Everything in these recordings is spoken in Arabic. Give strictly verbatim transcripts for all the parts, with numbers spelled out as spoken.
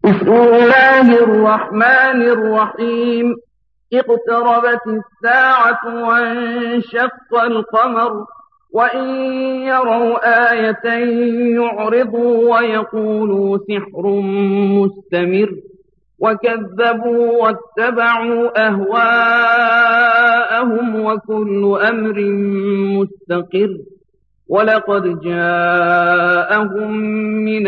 بسم الله الرحمن الرحيم. اقتربت الساعة وانشق القمر وإن يروا آية يعرضوا ويقولوا سحر مستمر وكذبوا واتبعوا أهواءهم وكل أمر مستقر ولقد جاءهم من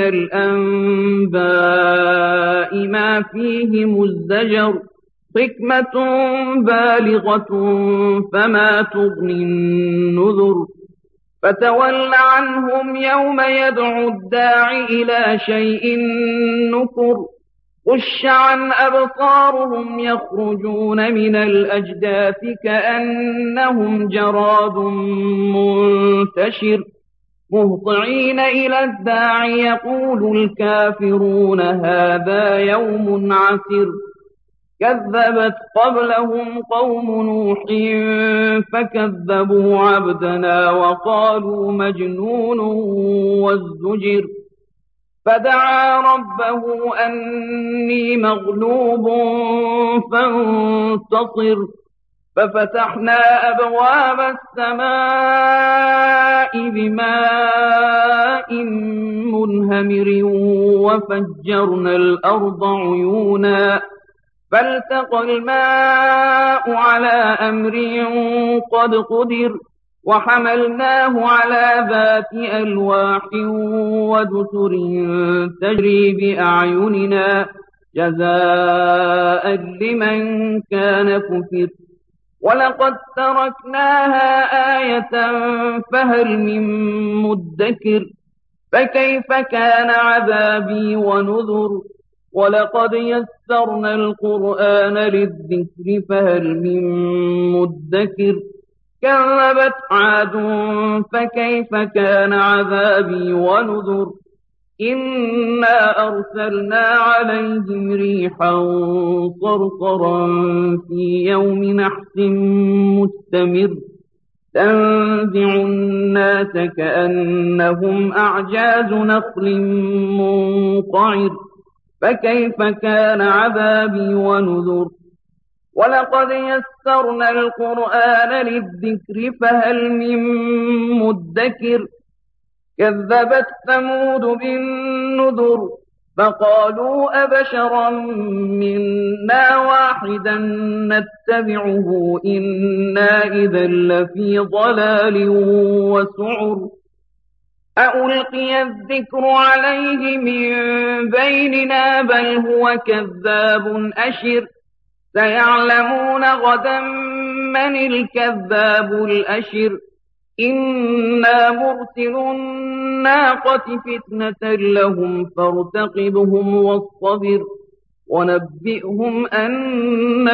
الأنباء ما فيه مزدجر حكمة بالغة فما تغني النذر فتول عنهم يوم يدعو الداع إلى شيء نكر خش عن أبصارهم يخرجون من الأجداث كأنهم جراد منتشر مهطعين إلى الداع يقول الكافرون هذا يوم عسر كذبت قبلهم قوم نوح فكذبوا عبدنا وقالوا مجنون وازدجر فدعا ربه أني مغلوب فانتصر ففتحنا أبواب السماء بماء منهمر وفجرنا الأرض عيونا فالتقى الماء على أمر قد قدر وحملناه على ذات ألواح ودسر تجري بأعيننا جزاء لمن كان كفر ولقد تركناها آية فهل من مدكر فكيف كان عذابي ونذر ولقد يسرنا القرآن للذكر فهل من مدكر كذبت عاد فكيف كان عذابي ونذر إنا أرسلنا عليهم ريحا صرصرا في يوم نحس مستمر تنزع الناس كأنهم أعجاز نخل منقعر فكيف كان عذابي ونذر ولقد يسرنا القرآن للذكر فهل من مدكر كذبت ثمود بالنذر فقالوا أبشرا منا واحدا نتبعه إنا إذا لفي ضلال وسعر أألقي الذكر عليه من بيننا بل هو كذاب أشر سيعلمون غدا من الكذاب الأشر إنا مرسل الناقة فتنة لهم فارتقبهم واصطبر ونبئهم أن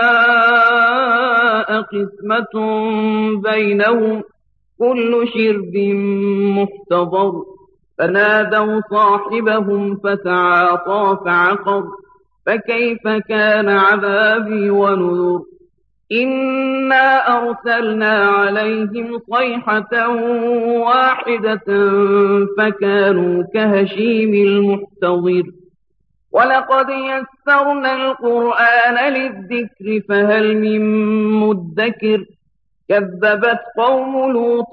الماء قسمة بينهم كل شرب محتضر فنادوا صاحبهم فتعاطى فعقر فكيف كان عذابي ونذر إنا أرسلنا عليهم صيحة واحدة فكانوا كهشيم المحتضر ولقد يسرنا القرآن للذكر فهل من مدكر كذبت قوم لوط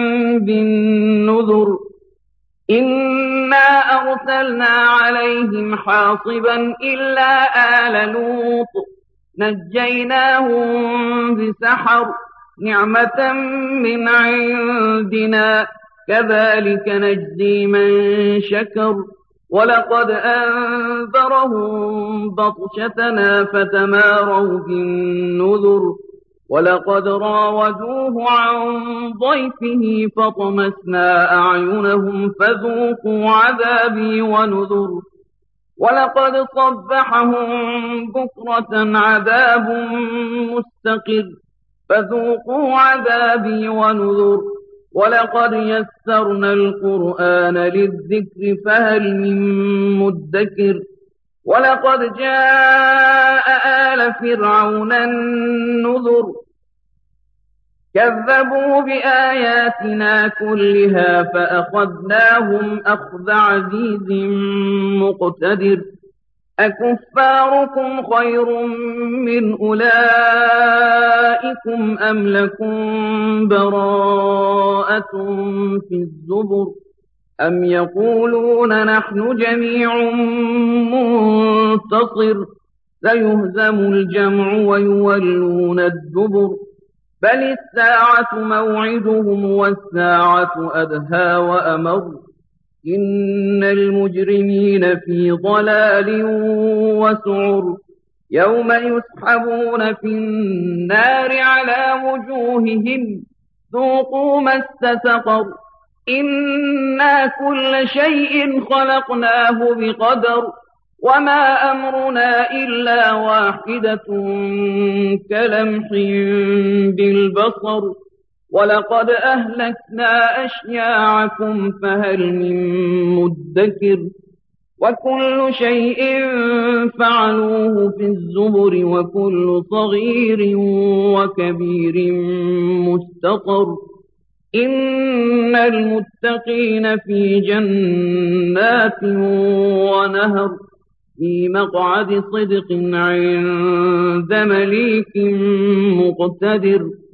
بالنذر إنا أرسلنا عليهم حاصبا إلا آل لوط نجيناهم بسحر نعمة من عندنا كذلك نجزي من شكر ولقد أنذرهم بطشتنا فتماروا بالنذر ولقد راودوه عن ضيفه فطمسنا أعينهم فذوقوا عذابي ونذر ولقد صبحهم بكرة عذاب مستقر فذوقوا عذابي ونذر ولقد يسرنا القرآن للذكر فهل من مدكر ولقد جاء آل فرعون النذر كذبوا بآياتنا كلها فأخذناهم أخذ عزيز مقتدر أكفاركم خير من أولئكم أم لكم براءة في الزبر أم يقولون نحن جميع منتصر سيهزم الجمع ويولون الدبر بل الساعة موعدهم والساعة أدهى وأمر إن المجرمين في ضلال وسعر يوم يسحبون في النار على وجوههم ذوقوا مس سقر إنا كل شيء خلقناه بقدر وما أمرنا إلا واحدة كلمح بالبصر ولقد أهلكنا أشياعكم فهل من مدكر وكل شيء فعلوه في الزبر وكل صغير وكبير مستطر إن المتقين في جنات ونهر في مقعد صدق عند مليك مقتدر